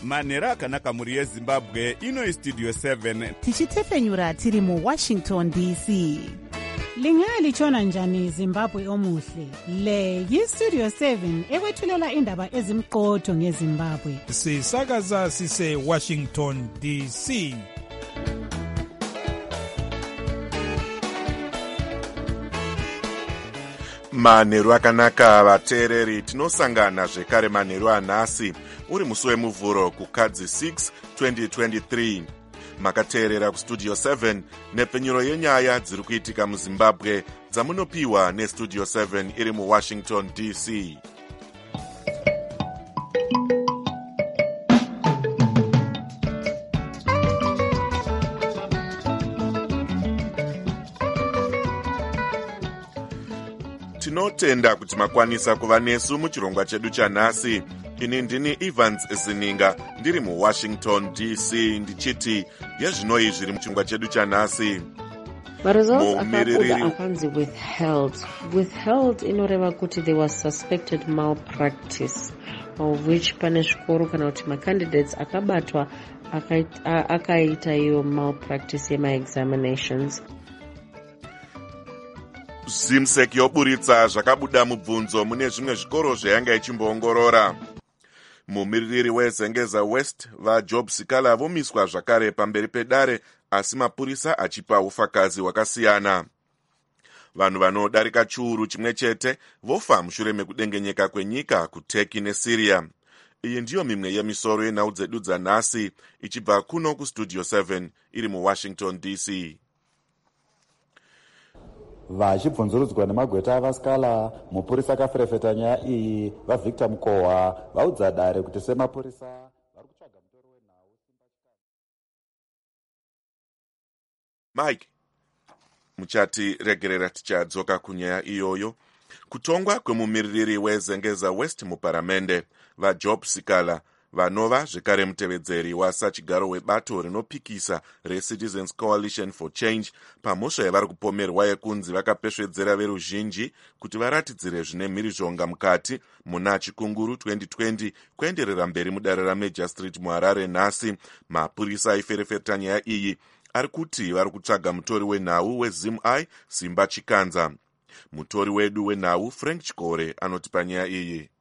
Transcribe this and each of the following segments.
manhero akanaka mhuri yezimbabwe. Ino istudio 7 tichitefenyura tiri muwashington dc. Lingalitshona njani Zimbabwe omuhle? Le yistudio 7 ekwethulela indaba ezimqotho ngeZimbabwe. Sisakaza sise Washington DC. Manheru akanaka vateereri, tinosangana zvekare manheru anhasi uri musi wemuvhuro kukadzi 6 2023. Makateerera kustudio 7 nepfenyuro yenyaya dziri kuitika muZimbabwe dzamunopiwa nestudio 7 iri muWashington DC. Tinotenda kuti makwanisa kuva nesu muchirongwa chedu chanhasi. Ini ndini Evans Zininga ndiri muWashington DC ndichiti yezvinoi zviri muchirongwa chedu chanhasi. Results akabuda akanzi withheld inoreva kuti there was suspected malpractice, of which pane zvikoro kana kuti macandidates akabatwa akaita iyo malpractice yema-examinations. Zimsek yoburitsa zvakabuda mubvunzo mune zvimwe zvikoro zvayanga ichimboongorora. Mumiririri weZengeza West vaJob Sikala vomiswa zvakare pamberi pedare, asi mapurisa achipa ufakazi hwakasiyana. Vanhu vanodarika chiuru chimwe chete vofa mushure mekudengenyeka kwenyika kuTurkey neSyria. Iyi ndiyo mimwe yemisoro yenhau dzedu dzanhasi ichibva kuno kustudio 7 iri muWashington DC. Vachibvunzurudzwa nemagweta avaskala, mupurisa akaferefeta nyaya iyi vaVictor Mukohwa vaudza dare kuti semapurisa vari kutsvaga mutori wenhau. Mike muchati regerera tichadzoka kunyaya iyoyo. Kutongwa kwemumiririri weZengeza West muparamende vaJob Sikala vanova zvekare mutevedzeri wasachigaro webato rinopikisa reCitizens Coalition for Change pamhosva yavari kupomerwa yekunzi vakapesvedzera veruzhinji kuti varatidzire zvine mhirizhonga mukati muna chikunguru 2020 kuenderera mberi mudare raMajor Street muHarare nhasi. Mapurisa aiferefeta nyaya iyi ari kuti vari kutsvaga mutori wenhau weZim-I Simba Chikanza. Mutori wedu wenhau Frank Chikore anoti panyaya iyi.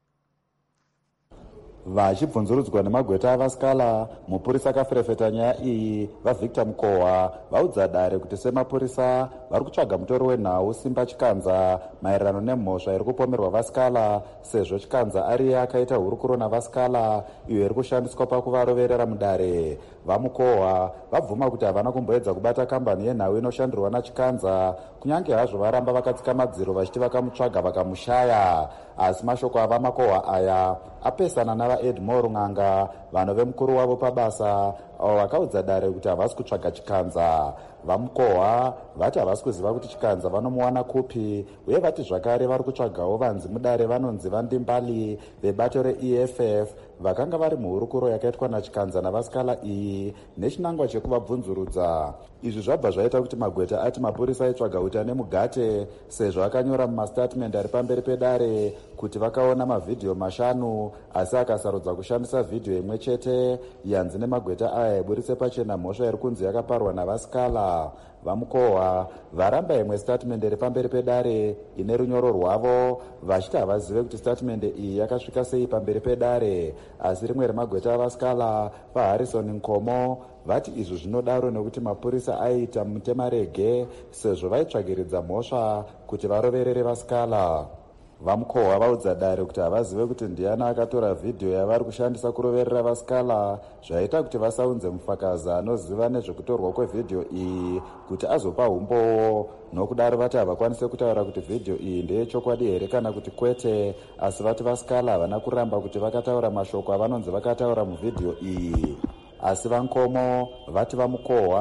Vachibvunzurudzwa nemagweta avaskala, mupurisa akaferefeta nyaya iyi vaVictor Mukohwa vaudza dare kuti semapurisa vari kutsvaga mutori wenhau Simba Chikanza maererano nemhosva iri kupomerwa vaskala, sezvo Chikanza ariye akaita hurukuro navaskala iyo iri kushandiswa pakuvaroverera mudare. VaMukohwa vabvuma kuti havana kumboedza kubata kambani yenhau inoshandirwa naChikanza, kunyange hazvo varamba vakatsika madziro vachiti vakamutsvaga vakamushaya. Asi mashoko avaMukohwa aya apesana navaEdmore Ng'anga, vanove mukuru wavo pabasa, avo vakaudza dare kuti havasi kutsvaga Chikanza. VaMukohwa vati havasi kuziva kuti Chikanza vanomuwana kupi, uye vati zvakare vari kutsvagawo vanzi mudare vanonzi vaNdimbali vebato reEFF vakanga vari muhurukuro yakaitwa naChikanza navaskala iyi nechinangwa chekuvabvunzurudza. Izvi zvabva zvaita kuti magweta ati mapurisa aitsvaga uta nemugate, sezvo akanyora mumastatement ari pamberi pedare kuti vakaona mavhidhiyo 5 asi akasarudza kushandisa vhidhiyo imwe chete yanzi nemagweta aya iburitse pachena mhosva iri kunzi yakaparwa navaskala. VaMukohwa varamba imwe statement iri pamberi pedare ine runyoro rwavo, vachiti havazive kuti statement iyi yakasvika sei pamberi pedare. Asi rimwe remagweta avaskala vaHarrison Nkomo vati izvi zvinodaro nekuti mapurisa aiita mutemarege, sezvo vaitsvagiridza mhosva kuti varoverere vaskala. VaMukohwa vaudza dare kuti havazive kuti ndiani akatora vhidhiyo yavari kushandisa kuroverera vaskala, zvaita kuti vasaunze mufakazi anoziva nezvekutorwa kwevhidhiyo iyi kuti azopa humbowo. Nokudaro vati havakwanise kutaura kuti vhidhiyo iyi ndeyechokwadi here kana kuti kwete, asi vati vaskala havana kuramba kuti vakataura mashoko avanonzi vakataura muvhidhiyo iyi. Asi vaNkomo vati VaMukohwa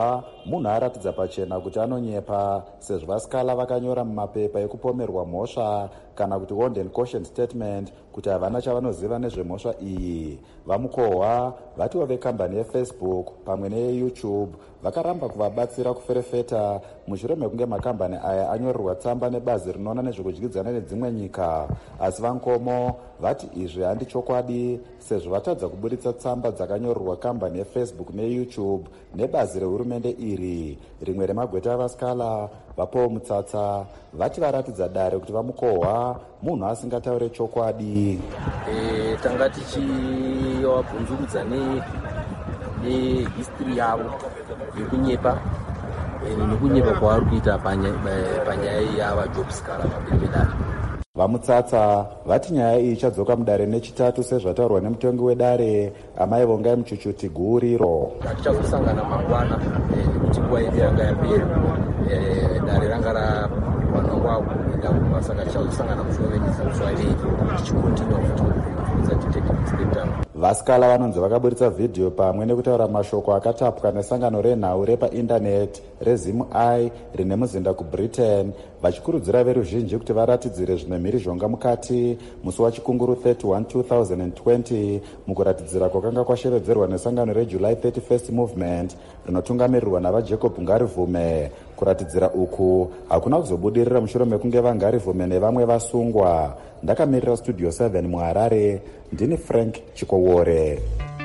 munhu aratidza pachena kuti anonyepa sezvo vasikala vakanyora mumapepa ekupomerwa mhosva kana kuti warned and caution statement kuti havana chavanoziva nezvemhosva iyi. Vamukohwa vatiwo vekambani yefacebook pamwe neyeyoutube vakaramba kuvabatsira kuferefeta mushure mekunge makambani aya anyorerwa tsamba nebazi rinoona nezvekudyidzana nedzimwe nyika. Asi vankomo vati izvi handi chokwadi sezvo vatadza kuburitsa tsamba dzakanyorerwa kambani yefacebook neyoutube nebazi rehurumende iri. Rimwe remagweta avasikala vapowo mutsatsa vati varatidza dare kuti vamukohwa munhu asingataure chokwadi. Tanga tichivabvunzurudza nehistory yavo yekunyepa nekunyepa kwavari kuita panyaya yavajobsikala pamberi pedare. Vamutsatsa vati nyaya iyi ichadzoka mudare nechitatu sezvataurwa nemutongi wedare Amai Vongai Muchuchuti Guriro. Tichazosangana mangwana nekuti nguva yedu yanga yapera, dare ranga rapanongwa kuenda saka tichazosangana mushure mezuva tichikontinua futi detective inspector. Vasikala vanonzi vakaburitsa vhidhiyo pamwe nekutaura mashoko akatapwa nesangano renhau repaindaneti reZimI rine muzinda kuBritain vachikurudzira veruzhinji kuti varatidzire zvimwe mhirizhonga mukati musi wachikunguru 31 2020 mukuratidzira kwakanga kwashevedzerwa nesangano reJuly 31st Movement rinotungamirirwa navaJacob Ngarivume. Kuratidzira uku hakuna kuzobudirira mushure mekunge vaNgarivume nevamwe vasungwa. Ndakamirira Studio 7 muHarare, ndini Frank Chikowore.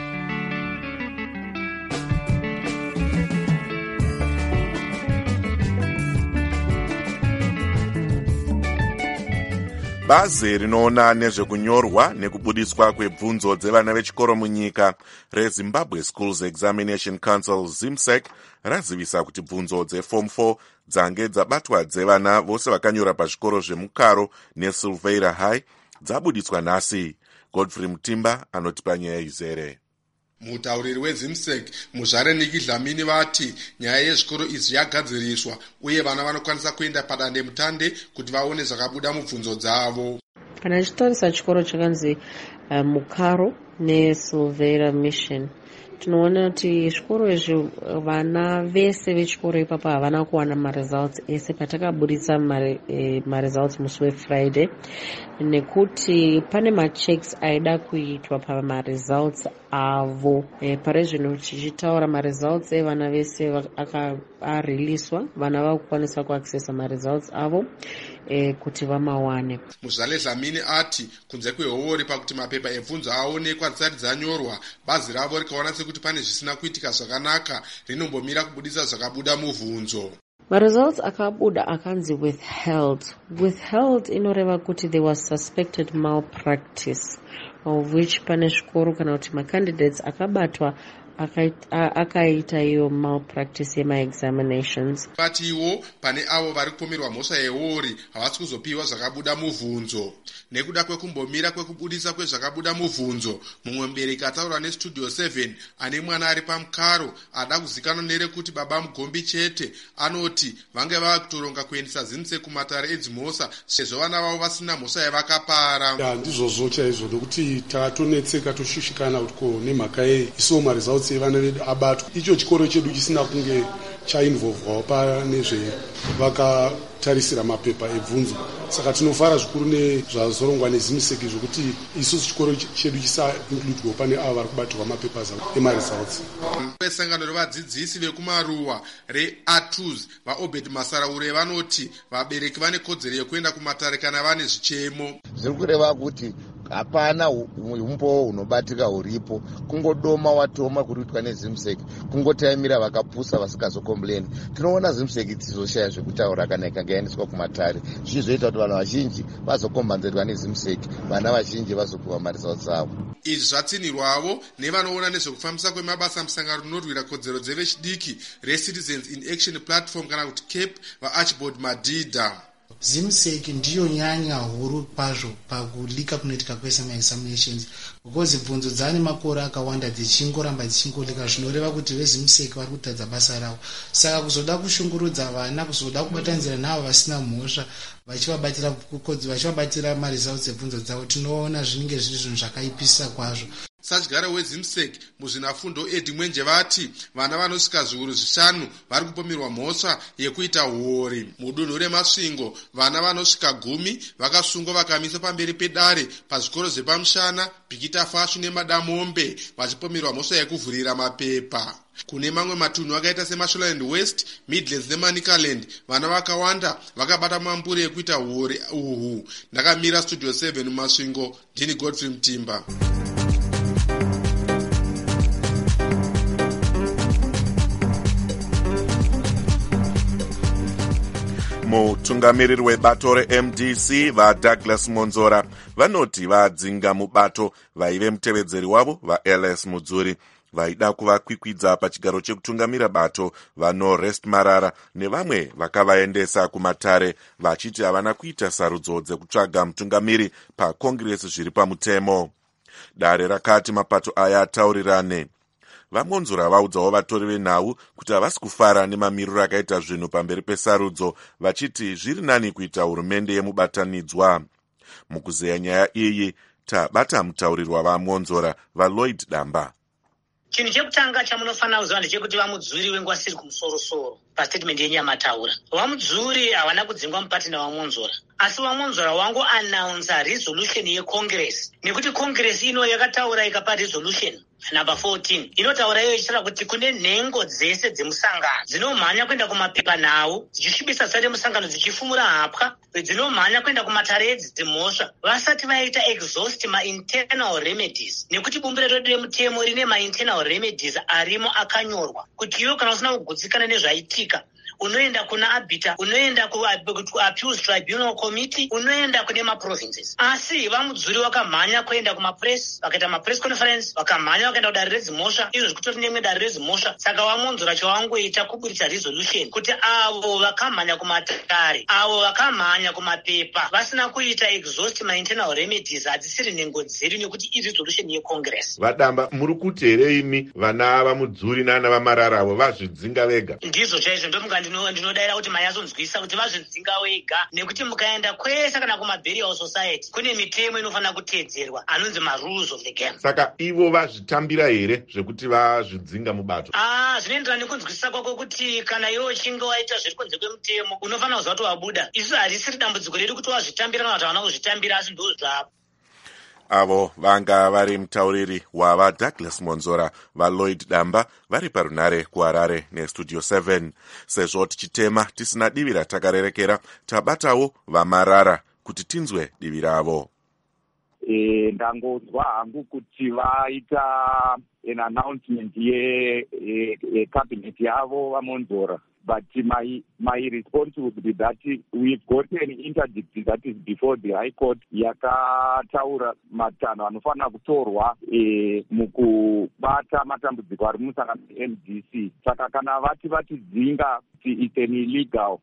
Bazi rinoona nezvekunyorwa nekubudiswa kwebvunzo dzevana vechikoro munyika reZimbabwe Schools Examination Council ZIMSEC razivisa kuti bvunzo dzeform 4 dzange dzabatwa dzevana vose vakanyora pazvikoro zvemukaro neSilveira High dzabudiswa nhasi. Godfrey Mutimba anotipa nyaya izere. Mutauriri weZIMSEC Muzvare Niki Dlamini vati nyaya yezvikoro izvi yagadziriswa uye vana vanokwanisa kuenda padande mutande kuti vaone zvakabuda mubvunzo dzavo. Kana chitorisa chikoro chakanzi Mukaro neSilveira Mission, tinoona kuti zvikoro izvi vana vese vechikoro ipapo havana kuwana maresults ese patakabudisa maresults musi weFriday, nekuti pane machecks aida kuitwa pamaresults avo. Pari zvino tichitaura maresults evana vese ariliswa, vana vakukwanisa kuaccessa maresults avo kuti vamawane. Muzvale Dlamini ati kunze kwehori pakuti mapepa ebvunzo aonekwa dzisati dzanyorwa, bazi ravo rikaona sekuti pane zvisina kuitika zvakanaka rinombomira kubudisa zvakabuda mubvunzo. Maresults akabuda akanzi withheld inoreva kuti there was suspected malpractice, of which pane zvikoro kana kuti macandidates akabatwa akaita iyo malpractice yemaexaminations. Patiwo pane avo vari kupomerwa mhosva yehori havasi kuzopiwa zvakabuda mubvunzo. Nekuda kwekumbomira kwekubudisa kwezvakabuda mubvunzo, mumwe mubereki ataura neStudio 7 ane mwana ari pamukaro ada kuzikanwa nerekuti baba mugombi chete anoti vange vava kutoronga kuendesa ZIMSEC kumatare edzimhosva sezvo vana vavo vasina mhosva yavakapara. Ndizvozvo chaizvo nokuti tatonetseka toshushikana kuti nemhaka isiwo maresults evana vedu abatwa. Icho chikoro chedu chisina kunge chainvolvwawo pane zvevakatarisira mapepa ebvunzo. Saka tinofara zvikuru nezvazorongwa neZIMSEC zvokuti isusu chikoro chedu chisa-includwa pane ava vari kubatirwa mapepa emaresults. Sangano revadzidzisi vekumaruwa reATUS vaObed Masaraure vanoti vabereki vane kodzero yekuenda kumatare kana vane zvichemo. Zviri kureva kuti hapana umbowo hunobatika huripo, kungodoma watoma kuruitwa neZIMSEC, kungotaimira vakapusa vasikazokomplaini. Tinoona ZIMSEC tizoshaya zvekutaura kana ikangaendeswa kumatare, zvichizoita kuti vanhu vazhinji vazokombanzerwa neZIMSEC, vana vazhinji vazopiwa maresults avo. Izvi zvatsinirwavo nevanoona nezvekufambisa kwemabasa musangano rinorwira kodzero dzevechidiki reCitizens in Action Platform kana kuti CAPE vaArchibald Madhidha. ZIMSEC ndiyo nyanya huru kwazvo pakulika kunoitika kwesemaexaminations, because bvunzo dzane makore akawanda dzichingoramba dzichingolika, zvinoreva kuti veZIMSEC vari kutadza basa ravo. Saka kuzoda kushungurudza vana, kuzoda kubatanzira navo vasina mhosva vachivabatira maresults ebvunzo dzavo, tinoona zvinenge zviri zvinhu zvakaipisa kwazvo. sadyara wezimsek muzvinafundo edi mwenje vati vana vanosvika zviuru 5 vari kupomerwa mhosva yekuita huori. Mudunhu remasvingo vana vanosvika 10 vakasungwa vakamiswa pamberi pedare pazvikoro zvepamushana, Bikita Fashu neMadamombe vachipomerwa mhosva yekuvhurira mapepa. Kune mamwe matunhu akaita seMashonaland West, Midlands neManicaland vana vakawanda vakabata mambure ekuita huori uhu. Ndakamira Studio 7 mumasvingo, ndini Godfrey Mtimba. Mutungamiriri webato reMDC vaDouglas Monzora vanoti vadzinga mubato vaive mutevedzeri wavo vaLS Mudzuri vaida kuvakwikwidza pachigaro chekutungamira bato vaNorest Marara nevamwe vakavaendesa kumatare vachiti havana kuita sarudzo dzekutsvaga mutungamiri pakongresi zviri pamutemo. Dare rakati mapato aya ataurirane. VaMonzora vaudzawo vatori venhau kuti havasi kufara nemamiriro akaita zvinhu pamberi pesarudzo, vachiti zviri nani kuita hurumende yemubatanidzwa. Mukuzeya nyaya iyi tabata mutauriri wavaMonzora vaLloyd Damba. Chinhu chekutanga chamunofanira kuziva ndechekuti vamudzuri wenguva siri kumusoro-soro pastatement yenyamataura. Vamudzuri havana kudzingwa mupatina vaMonzora, asi vaMonzora wangu announce resolution yeCongress, nekuti Congress ino yakataura ikapa resolution number 14 inotaura iyo ichitaura kuti kune nhengo dzese dzemusangano dzinomhanya kuenda kumapepa nhau dzichisvibisa zita remusangano dzichifumura hapwa, dzinomhanya kuenda kumatare edzimhosva vasati vaita exhaust ma-internal remedies, nekuti bumbiro redu remutemo rine ma-internal remedies arimo akanyorwa kuti iwo kana usina kugutsikana nezvaitika unoenda kuna arbiter, unoenda kuappeals tribunal committee, unoenda kune maprovinces. Asi vamudzuri wakamhanya kuenda kumapress, vakaita mapress conference, vakamhanya vakaenda kudare redzimhosva, izvo zvikutori nemwe dare redzimhosva. Saka vaMonzora chavangoita kuburitsa resolution kuti avo vakamhanya kumatare, avo vakamhanya kumapepa vasina kuita exhaust ma-internal remedies hadzisiri nhengo dzedu, nekuti iresolution yeCongress. Vadamba, muri kuti here imi vana vamudzuri nana vaMarara avo vazvidzinga vega? Ndizvo chaizvo ndomunga ndinodaira kuti mayazonzwisa kuti vazvidzinga wega, nekuti mukaenda kwese kana kumaburial society kune mitemo inofanira kuteedzerwa anonzi ma-rules of the game. Saka ivo vazvitambira here zvekuti vazvidzinga mubato? Zvinoenderana nekunzwisisa kwako kuti kana iwo uchinge waita zviri kunze kwemutemo unofanira kuziva kuti wabuda. Isu harisiri dambudziko redu kuti wazvitambira kana kuti havana kuzvitambira, asi ndo zvavo. Avo vanga vari mutauriri wavaDouglas Monzora vaLloyd Damba vari parunare kuHarare neStudio 7. Sezvo tichitema tisina divi ratakarerekera, tabatawo vaMarara kuti tinzwe divi ravo. Ndangonzwa hangu kuti vaita an announcement yecabinet yavo vaMonzora. But my response would be that we've got an interdict that is before the High Court yakataura matanho anofanira kutorwa mukubata matambudziko ari mumusangano MDC. Saka kana vatidzinga it's an illegal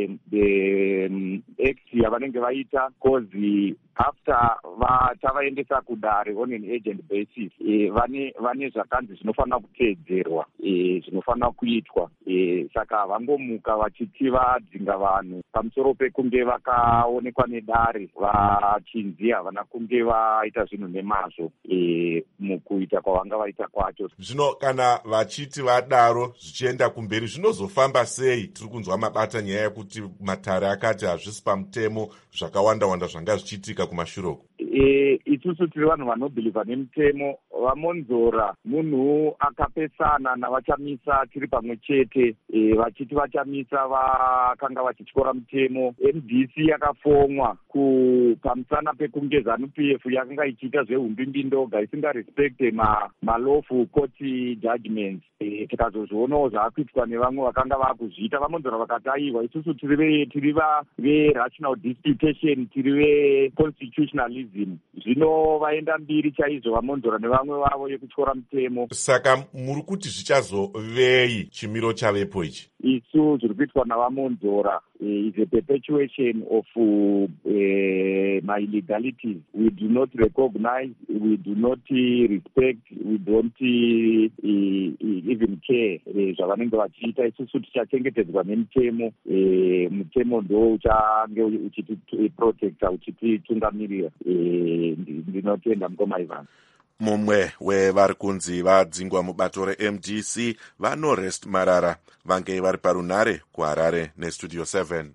act yavanenge vaita, cause after tavaendesa kudare on an agent basis vane zvakanzi zvinofanira kuteedzerwa, zvinofanira kuitwa. Saka vangomuka vachiti vadzinga vanhu pamusoro pekunge vakaonekwa nedare vachinzi havana kunge vaita zvinhu nemazvo mukuita kwavanga vaita kwacho. Zvino kana vachiti vadaro zvichienda kumberi zvinozofamba sei? Tiri kunzwa mabata nyaya yekuti matare akati hazvisi pamutemo, zvakawanda-wanda zvanga zvichiitika kumashuroko. Isusu tiri vanhu vanobhilivha nemutemo. VaMonzora munhu akapesana navachamisa tiri pamwe chete, vachiti vachamisa vakanga vachityora mutemo. MDC yakafomwa pamusana pekunge ZANU-PF yakanga ichiita zvehumbi ndoga isingarespecte malawful court judgments. Tikazozvionawo zvaakuitwa nevamwe vakanga vaakuzviita. VaMonzora vakati aiwa, isusu tiri ve-rational disputation, tiri ve-constitutionalism. Zvino vaenda mbiri chaizvo VaMonzora nevamwe vavo yekutyora mutemo. Saka muri kuti zvichazovei chimiro chavepo ichi? Isu zviri kuitwa navaMonzora is a perpetuation of my illegalities. We do not recognize, we do not respect, we don't even care zvavanenge vachiita. Isusu tichachengetedzwa nemutemo. Mutemo ndo uchange uchitiprotecta, uchititungamirira. Ndinotenda mukoma Ivan. mumwe wevari kunzi vadzingwa mubato reMDC vaNorest Marara vange vari parunare kuHarare nestudio 7.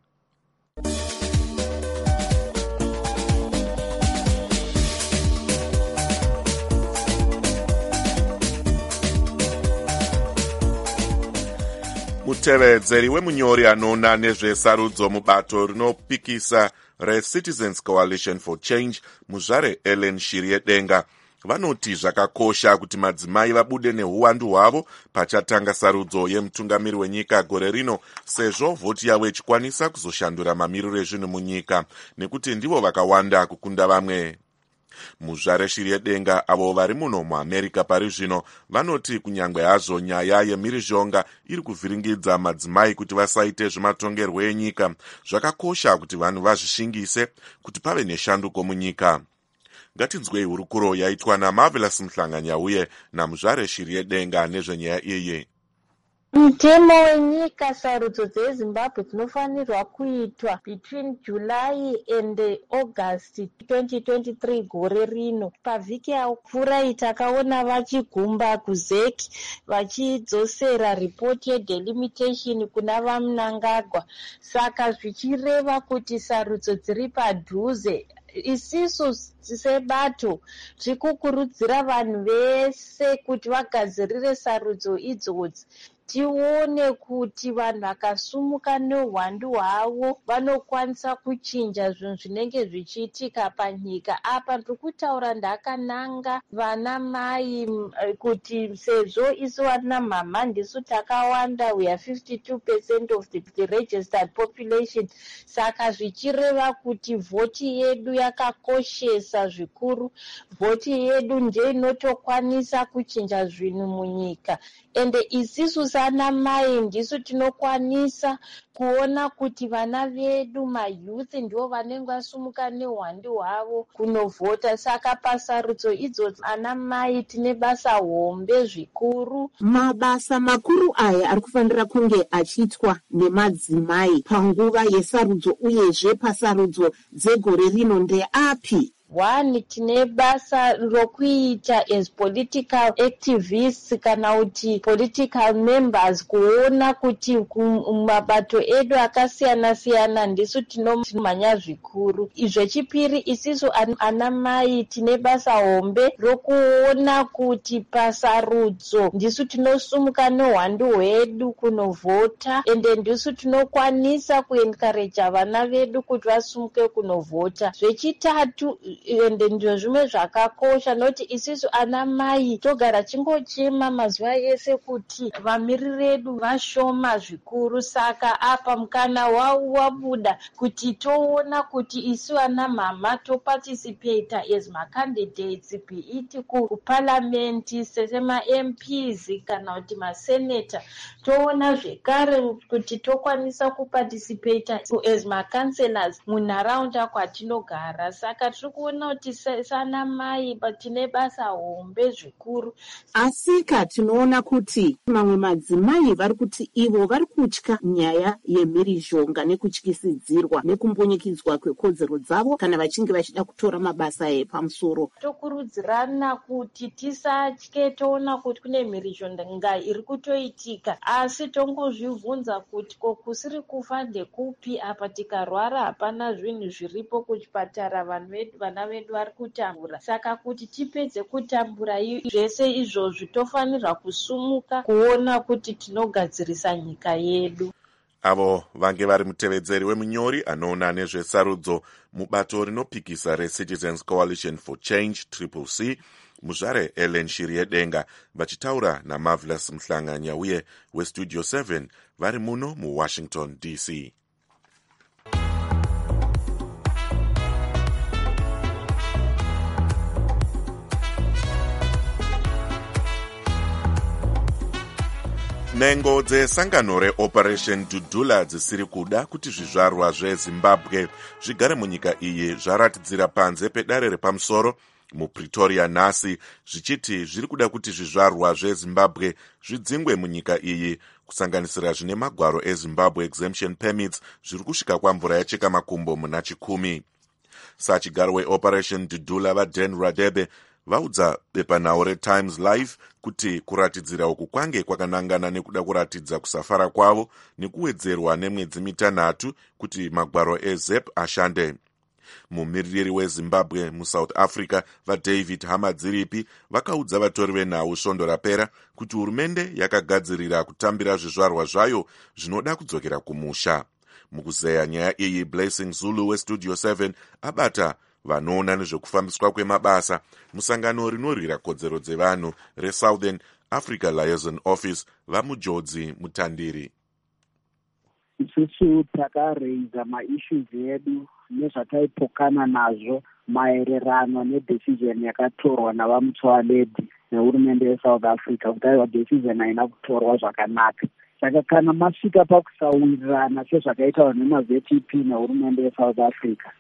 mutevedzeri wemunyori anoona nezvesarudzo mubato rinopikisa reCitizens Coalition for Change muzvare Ellen Shiriedenga vanoti zvakakosha kuti madzimai vabude neuwandu hwavo pachatanga sarudzo yemutungamiri wenyika gore rino, sezvo vhoti yavo ichikwanisa kuzoshandura mamiriro ezvinhu munyika nekuti ndivo vakawanda kukunda vamwe. muzvare Shiriedenga avo vari muno muAmerica pari zvino vanoti kunyange hazvo nyaya yemhirizhonga iri kuvhiringidza madzimai kuti vasaite zvematongerwo enyika, zvakakosha kuti vanhu vazvishingise kuti pave neshanduko munyika. Ngatinzwei hurukuro yaitwa naMarvelous Mhlanganyauye namuzvare Shiriedenga nezvenyaya iyi. Mutemo wenyika sarudzo dzeZimbabwe dzinofanirwa kuitwa between July and August 2023 gore rino. Pavhiki yapfuura takaona vachigumba kuZEC vachidzosera ripoti yedelimitation kuna vaMnangagwa, saka zvichireva kuti sarudzo dziri padhuze. Isisu sebato tikukurudzira vanhu vese kuti vagadzirire sarudzo idzodzi. Tione kuti vanhu vakasumuka neuwandu hwavo vanokwanisa kuchinja zvinhu zvinenge zvichiitika panyika. Apa ndiri kutaura ndakananga vana mai kuti sezvo isu vana mama ndisu takawanda, we are 52% of the registered population, saka zvichireva kuti vhoti yedu yakakoshesa zvikuru. Vhoti yedu ndiyo inotokwanisa kuchinja zvinhu munyika, ende isisu sana mai ndisu tinokwanisa kuona kuti vana vedu mayouth ndivo vanenge vasumuka neuwandu hwavo kunovhota. Saka pasarudzo idzodzi ana mai tine basa hombe zvikuru. Mabasa makuru aya ari kufanira kunge achiitwa nemadzimai panguva yesarudzo uyezve pasarudzo dzegore rino ndeapi? One, tine basa rokuita as political activists kana kuti political members, kuona kuti mabato edu akasiyana siyana ndisu tinomanya zvikuru. Zvechipiri, isisu ana mai tine basa hombe rokuona kuti pasarudzo ndisu tinosumuka neuwandu hwedu kunovhota, ende ndisu tinokwanisa kuencourage vana vedu kuti vasumuke kunovhota. Zvechitatu, ende ndizvo zvimwe zvakakosha, noti isisu ana mai togara chingochema mazuva ese kuti vamiriri edu vashoma zvikuru. Saka apa mukana wabuda kuti toona kuti isu ana mama toparticipate as macandidates, beiti kuparliament sema MPs kana kuti masenator. Toona zvekare kuti tokwanisa kuparticipate as macancelors munharaunda kwatinogara. Saka tiri kuona kuti sana mai tine basa hombe zvikuru. Asika tinoona kuti mamwe madzimai vari kuti ivo vari kutya nyaya yemhirizhonga nekutyisidzirwa nekumbunyikidzwa kwekodzero dzavo kana vachinge vachida kutora mabasa epamusoro. Tokurudzirana kuti tisatye toona kuti kune mhirizhonga iri kutoitika, asi tongozvibvunza kuti kusiri kufa ndekupi. Apa tikarwara hapana zvinhu zviripo kuchipatara, vana vedu vari kutambura. Saka kuti tipedze kutambura zvese izvozvi tofanirwa kusumuka kuona kuti tinogadzirisa nyika yedu. Avo vange vari mutevedzeri wemunyori anoona nezvesarudzo mubato rinopikisa reCitizens Coalition for Change CCC muzvare Ellen Shiriedenga vachitaura naMarvelous Mhlanganyauye westudio 7 vari muno muWashington DC. Nhengo dzesangano reOperation Dudula dzisiri kuda kuti zvizvarwa zveZimbabwe zvigare munyika iyi zvaratidzira panze pedare repamusoro muPretoria nhasi, zvichiti zviri kuda kuti zvizvarwa zveZimbabwe zvidzingwe munyika iyi, kusanganisira zvine magwaro eZimbabwe exemption permits zviri kusvika kwamvura yacheka makumbo muna 10. Sachigaro weOperation Dudula vaDan Radebe vaudza bepanhau reTimes Live kuti kuratidzira uku kwange kwakanangana nekuda kuratidza kusafara kwavo nekuwedzerwa nemwedzi 3 kuti magwaro eZEP ashande. Mumiririri weZimbabwe muSouth Africa vaDavid Hamadziripi vakaudza vatori venhau svondo rapera kuti hurumende yakagadzirira kutambira zvizvarwa zvayo zvinoda kudzokera kumusha. Mukuzeya nyaya iyi, Blessing Zulu weStudio 7 abata vanoona nezvekufambiswa kwemabasa musangano rinorwira kodzero dzevanhu reSouthern Africa Liaison Office vaMujodzi Mutandiri. Isusu takareiza maissues edu nezvataipokana nazvo maererano nedecision yakatorwa navaMutsoaledi nehurumende yeSouth Africa kuti aiwa decision haina kutorwa zvakanaka. Saka kana masvika pakusawirirana sezvakaitawa nemaZEP nehurumende yeSouth Africa,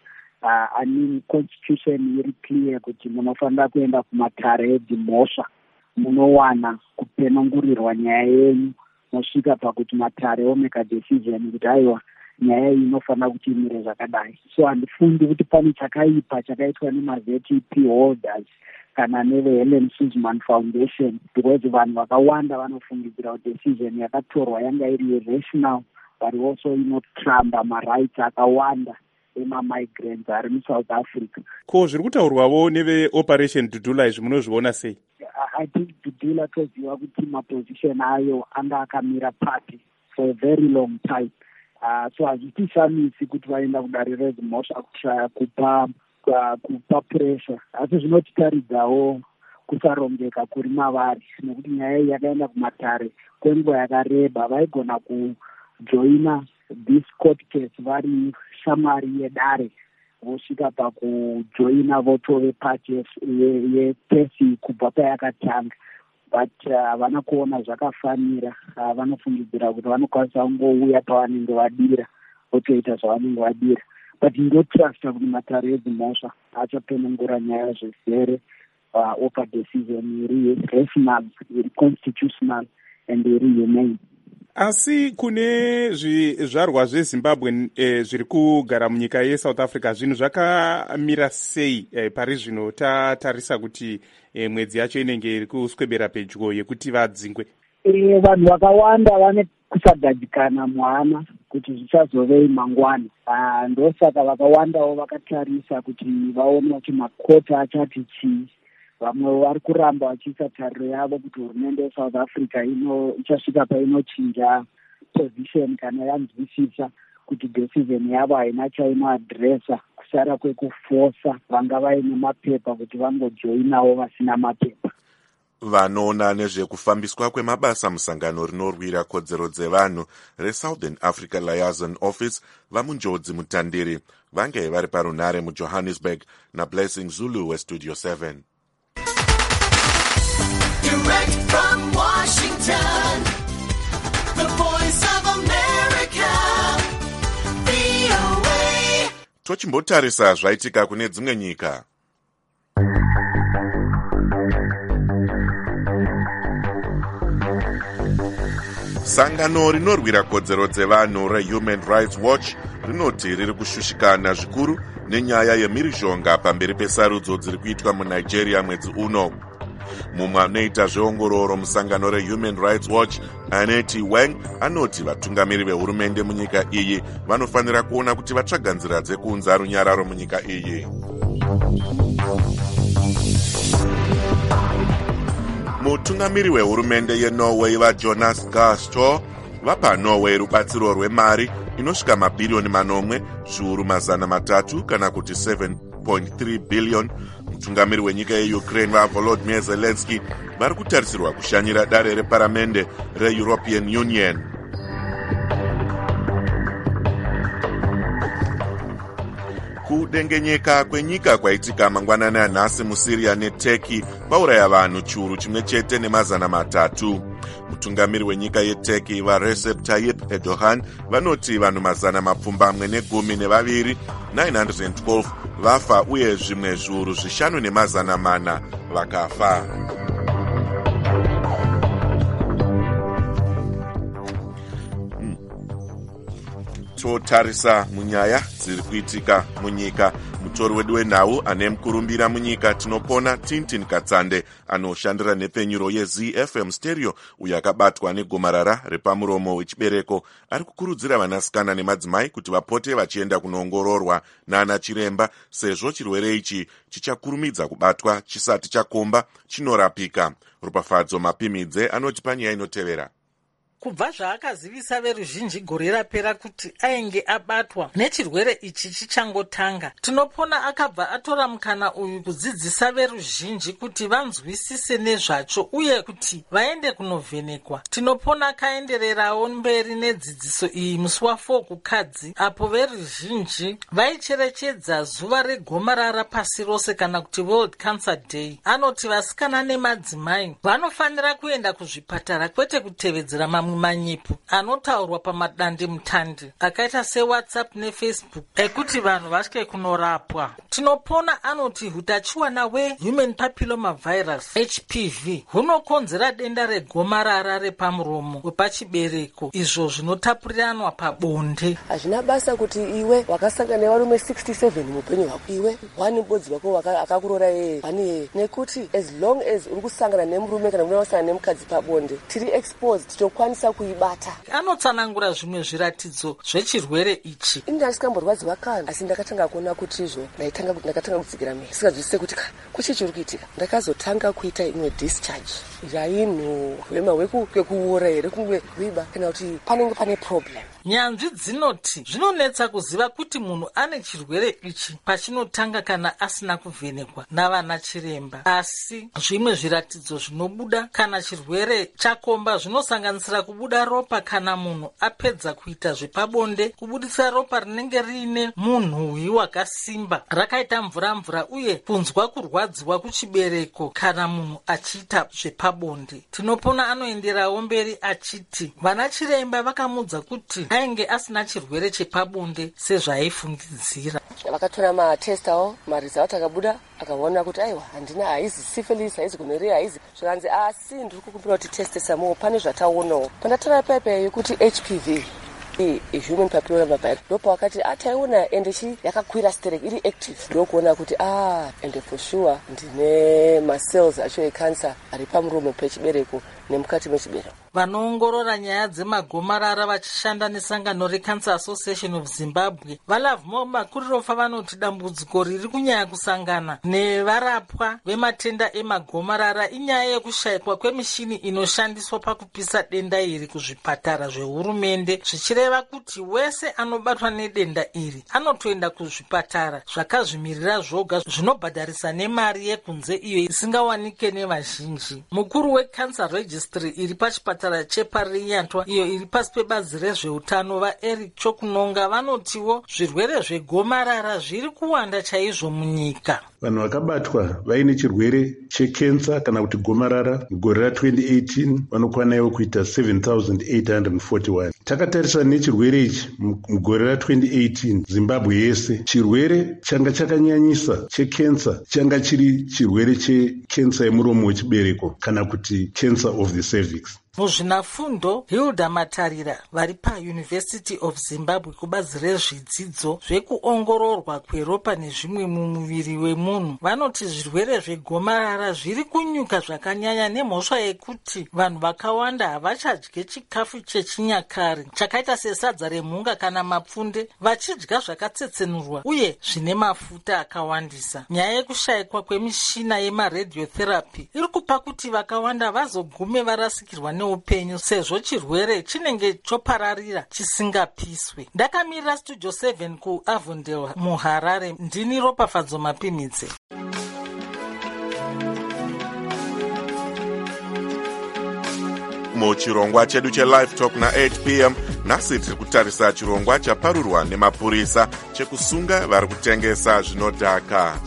constitution iri clear kuti munofanira kuenda kumatare edzimhosva munowana kupenengurirwa nyaya yenyu mosvika pakuti matare omeka decision kuti aiwa nyaya iyi inofanira kuti imire zvakadai. So handifundi kuti pane chakaipa chakaitwa nemaZEP holders kana neveHelen Suzman Foundation, because vanhu vakawanda vanofungidzira kuti decision yakatorwa yanga iri irrational but also inotramba marights akawanda ema-migrants ari muSouth Africa. Ko zviri kutaurwavo neveOperation Dudula izvi munozviona sei? I think Dudula toziva kuti maposition ayo anga akamira party for a very long time. So hazvitishamisi kuti vaenda kudarira dzimhosva kushaya kupa pressure. Asi zvinotitaridzawo kusarongeka kuri mavari nekuti nyaya iyi yakaenda kumatare kwenguva yakareba. Vaigona kujoina this court case vari shamari yedare vosvika pakujoina votove pati yekesi kubva payakatanga, but havana kuona zvakafanira. Vanofungidzira kuti vanokwanisa kungouya pavanenge vadira votoita zvavanenge vadira, but ndotrusta kuti matare edzimhosva achapenengura nyaya zvesere opa decision iri rational, iri constitutional and iri humane. Asi kune zvizvarwa zveZimbabwe zviri kugara munyika yeSouth Africa, zvinhu zvakamira sei pari zvino tatarisa kuti mwedzi yacho inenge iri kuswebera pedyo yekuti vadzingwe? Vanhu vakawanda vane kusagadzikana mwana kuti zvichazovei mangwana. Ndosaka vakawandawo vakatarisa kuti vaone kuti makota achati chii. Vamwe vari kuramba vachiisa tariro yavo kuti hurumende yeSouth Africa ichasvika painochinja position kana yanzwisisa kuti decision yavo haina chainoadresa, kusara kwekufosa vanga vaine mapepa kuti vangojoinawo vasina mapepa. Vanoona nezvekufambiswa kwemabasa musangano rinorwira kodzero dzevanhu reSouthern Africa Liaison Office vaMujodzi Mutandiri vange vari parunhare muJohannesburg naBlessing Zulu weStudio 7. Direct from Washington, the voice of America, VOA. Tochimbotarisa zvaitika kune dzimwe nyika. Sangano rinorwira kodzero dzevanhu reHuman Rights Watch rinoti riri kushushikana zvikuru nenyaya yemhirizhonga pamberi pesarudzo dziri kuitwa muNigeria mwedzi uno. Mumwe anoita zveongororo musangano reHuman Rights Watch, Aneti Wang, anoti vatungamiri vehurumende munyika iyi vanofanira kuona kuti vatsvaga nzira dzekuunza runyararo munyika iyi. Mutungamiri wehurumende yeNorway vaJonas Gahr Store vapa Norway rubatsiro rwemari inosvika mabhirioni 8 zviuru mazana 3 kana kuti 7.3 billion. Mutungamiri wenyika yeUkraine vaVolodymyr Zelensky vari kutarisirwa kushanyira dare reparamende reEuropean Union. Kudengenyeka kwenyika kwaitika mangwanani anhasi muSyria neTurkey kwauraya vanhu chiuru chimwe chete nemazana 3. Mutungamiri wenyika yeTurkey vaRecep Tayyip Erdogan vanoti vanhu mazana 212 912 vafa uye zvimwe zviuru 5 nemazana 4 vakafa. Totarisa munyaya dziri kuitika munyika. mutori wedu wenhau ane mukurumbira munyika tinopona Tintin Katsande anoshandira nhepfenyuro yeZFM stereo uyo akabatwa negomarara repamuromo wechibereko ari kukurudzira vanasikana nemadzimai kuti vapote vachienda kunoongororwa nana chiremba sezvo chirwere ichi chichakurumidza kubatwa chisati chakomba chinorapika. Rupafadzo Mapimidze anoti panyaya inotevera. Kubva zvaakazivisa veruzhinji gore rapera kuti ainge abatwa nechirwere ichi chichangotanga, tinopona akabva atora mukana uyu kudzidzisa veruzhinji kuti vanzwisise nezvacho uye kuti vaende kunovhenekwa. Tinopona akaendererawo mberi nedzidziso iyi musi wa4 kukadzi, apo veruzhinji vaicherechedza zuva regomarara pasi rose kana kuti World Cancer Day. Anoti vasikana nemadzimai vanofanira kuenda kuzvipatara kwete kutevedzera manyipu anotaurwa pamadande mutande akaita seWhatsApp neFacebook ekuti vanhu vasvike kunorapwa. Tinopona anoti hutachiwana hwehuman papilloma virus HPV hunokonzera denda regomarara repamuromo wepachibereko, izvo zvinotapuriranwa pabonde. Hazvina basa kuti iwe wakasangana nevarume 67 muupenyu hwako, iwe wani mubodzi wako akakurora yeye wani, nekuti as long as uri kusangana nemurume kana unosangana nemukadzi pabonde tiri exposed, tokwanisa kuibata. Anotsanangura zvimwe zviratidzo zvechirwere ichi. Ini ndasikamborwadziwa kana, asi ndakatanga kuona kuti izvo ndakatanga kudzikira miri sikazwisise kuti kuchi chiri kuitika. Ndakazotanga kuita imwe discharge yainhu hwema hwekuura here kunge hwiba kana kuti panenge pane problem. Nyanzvi dzinoti zvinonetsa kuziva kuti munhu ane chirwere ichi pachinotanga kana asina kuvhenekwa navana chiremba, asi zvimwe zviratidzo zvinobuda kana chirwere chakomba zvinosanganisira kubuda ropa kana munhu apedza kuita zvepabonde, kubudisa ropa rinenge riine munhuwi wakasimba rakaita mvura uye kunzwa kurwadziwa kuchibereko kana munhu achiita zvepabonde. Tinopona anoenderawo mberi achiti vana chiremba vakamudza kuti ainge asina chirwere chepabonde sezvaaifungidzira. Vakatora matestawo, marizauti akabuda, akaona kuti aiwa handina, haizi syphilis, haizi gonorrhea, haizi zvakanzi, asi ndiri kukumbira kuti testesa mo pane zvataonawo. Pandatora pepa yekuti HPV human papilloma virus ndopa wakati ataiona ende yakakwira sterek iri active, ndokuona kuti ende for sure ndine macells acho ecancer ari pamuromo pechibereko nemukati mechibereko. Vanoongorora nyaya dzemagomarara vachishanda nesangano reCancer Association of Zimbabwe valavhuma makurirofa vanoti dambudziko riri kunyanya kusangana nevarapwa vematenda emagomarara inyaya yekushayikwa kwemishini inoshandiswa pakupisa denda iri kuzvipatara zvehurumende, zvichireva kuti wese anobatwa nedenda iri anotoenda kuzvipatara zvakazvimirira zvoga zvinobhadharisa nemari yekunze iyo isingawanike nevazhinji. Mukuru weCancer Registry iri pachipatara chepariyantwa iyo iri pasi pebazi rezveutano vaEric Chokunonga vanotiwo zvirwere zvegomarara zviri kuwanda chaizvo munyika. Vanhu vakabatwa vaine chirwere chekensa kana kuti gomarara mugore ra2018 vanokwanawo kuita 7,841. Takatarisa nechirwere ichi mugore ra2018 Zimbabwe yese, chirwere changa chakanyanyisa chekensa changa chiri chirwere chekensa yemuromo wechibereko kana kuti cancer of the cervix. Muzvinafundo Hilda Matarira vari paUniversity of Zimbabwe kubazi rezvidzidzo zvekuongororwa kweropa nezvimwe mumuviri wemunhu vanoti zvirwere zvegomarara zviri kunyuka zvakanyanya nemhosva yekuti vanhu vakawanda havachadye chikafu chechinyakare chakaita sesadza remhunga kana mapfunde, vachidya zvakatsetsenurwa uye zvine mafuta akawandisa. Nyaya yekushayikwa kwemishina yemaradiotherapy iri kupa kuti vakawanda vazogume varasikirwa neupenyu sezvo chirwere chinenge chopararira chisingapiswe. Ndakamirira Studio 7 kuAvondale muHarare, ndini Ropafadzo Mapimidze. Muchirongwa chedu cheLive Talk na8 p.m. nhasi tiri kutarisa chirongwa chaparurwa nemapurisa chekusunga vari kutengesa zvinodhaka.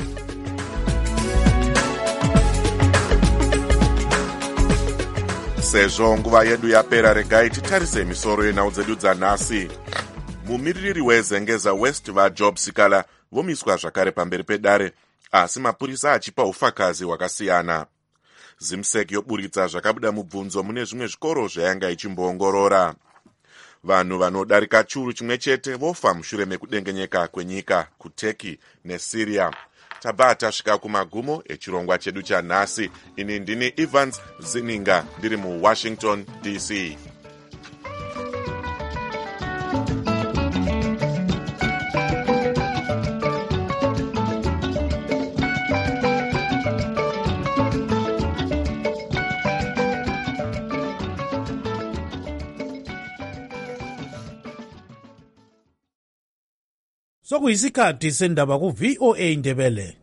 Sezvo nguva yedu yapera, regai titarise misoro yenhau dzedu dzanhasi. Mumiririri wezengeza West vaJob Sikala vomiswa zvakare pamberi pedare, asi mapurisa achipa ufakazi hwakasiyana. Zimsek yoburitsa zvakabuda mubvunzo mune zvimwe zvikoro zvayanga ichimboongorora. vanhu vanodarika chiuru chimwe chete vofa mushure mekudengenyeka kwenyika kuturkey nesyria. tabva tasvika kumagumo echirongwa chedu chanhasi. ini ndini Evans Zininga ndiri muWashington DC. sokuyisikhathi sendaba ku VOA Ndebele.